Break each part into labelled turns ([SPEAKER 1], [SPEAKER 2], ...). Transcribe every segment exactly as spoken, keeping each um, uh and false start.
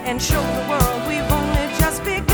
[SPEAKER 1] and show the world we've only just begun.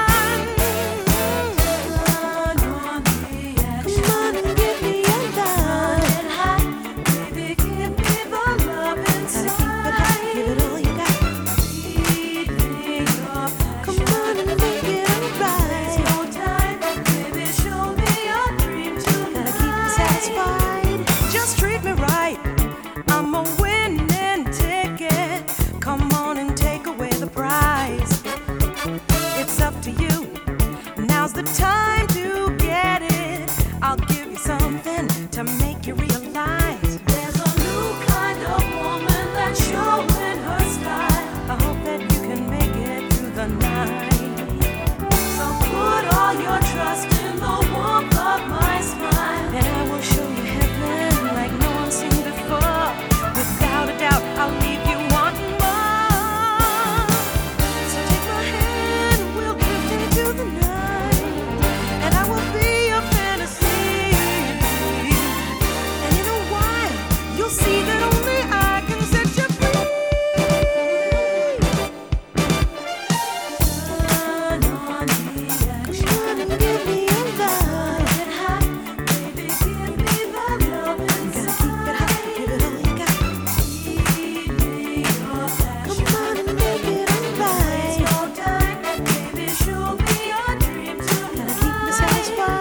[SPEAKER 1] Now's the time to get it. I'll give you something to make you realize there's a new kind of woman that's showing her style. I hope that you can make it through the night. So put all your trust in the warmth of my smile, and I will show you heaven like no one's seen before. Without a doubt, I'll leave you wanting more. So take my hand, we'll drift into the night. I will be your fantasy, and in a while you'll see that only I can set you free. Turn on the action, come and give me a vibe. Get hot, baby, give me the love inside. Gotta keep it hot, give it all you got. Keep me your passion. Come on and make it alright. Waste no time, baby, show me your dream tonight. Gotta keep me satisfied.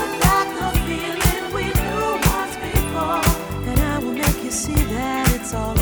[SPEAKER 1] See that it's all